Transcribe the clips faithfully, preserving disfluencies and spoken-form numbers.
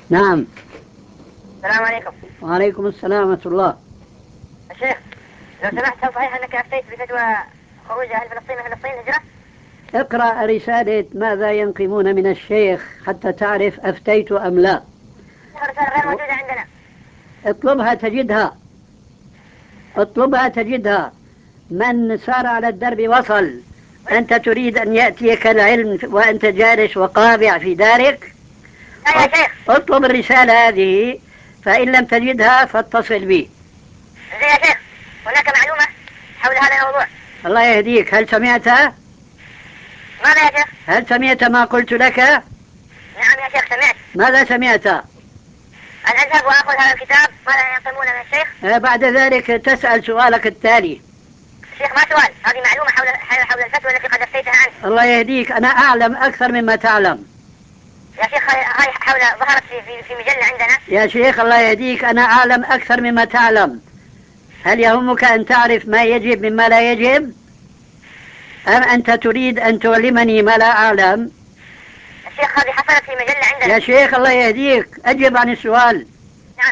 نعم. السلام عليكم. وعليكم السلام ورحمة الله. الشيخ، لو سمحت، هل صحيح أنك أفتيت بفتوى خروج أهل فلسطين من فلسطين هجرة؟ اقرأ رسالة ماذا ينقمون من الشيخ حتى تعرف أفتيت أم لا. رسالة غير موجودة عندنا. اطلبها تجدها، اطلبها تجدها. من سار على الدرب وصل. أنت تريد أن يأتيك العلم وأنت جالس وقابع في دارك؟ لا يا شيخ. اطلب الرسالة هذه، فإن لم تجدها فاتصل بي. زي يا شيخ، هناك معلومة حول هذا الموضوع. الله يهديك، هل سمعت؟ ماذا يا شيخ؟ هل سمعت ما قلت لك؟ نعم يا شيخ، سمعت. ماذا سمعت؟ أن أذهب وأخذ هذا الكتاب، ماذا ينقمون من الشيخ؟ آه، بعد ذلك تسأل سؤالك التالي. الشيخ ما سؤال، هذه معلومة حول حول الفتوى التي قد أفتيتها عنه. الله يهديك، أنا أعلم أكثر مما تعلم. يا شيخ، هاي حول ظهرت في في, في مجلة عندنا. يا شيخ الله يهديك، أنا أعلم أكثر مما تعلم. هل يهمك أن تعرف ما يجب مما لا يجب، أم أنت تريد أن تعلمني ما لا أعلم؟ الشيخ، هذه حصلت في مجلة عندنا. يا شيخ الله يهديك، أجب عن السؤال. نعم.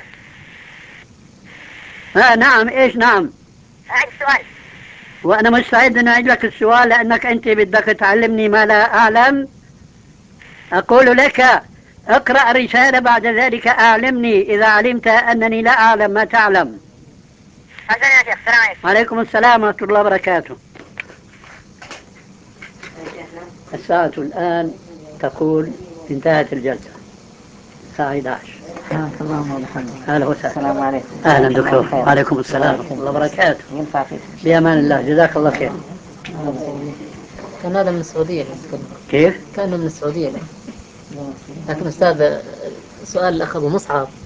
ها نعم، إيش نعم؟ أعد السؤال. وأنا مستعد أن أعيد لك السؤال لأنك أنت بدك تعلمني ما لا أعلم. أقول لك اقرأ رسالة بعد ذلك أعلمني إذا علمت أنني لا أعلم ما تعلم. حسنا يا شيخ، السلام عليكم. وعليكم السلام ورحمة الله وبركاته. الساعة الآن تقول انتهت الجلسة، الساعة أحد عشر. سبحانك اللهم وبحمدك. أهلا وسهلا. السلام عليكم. أهلا دكتور. خير. وعليكم السلام ورحمة الله وبركاته. ينفع فيك. بأمان الله، جزاك الله خير. كان هذا من السعودية. كيف؟ كانوا من السعودية. لكن أستاذ، سؤال الأخ أبو مصعب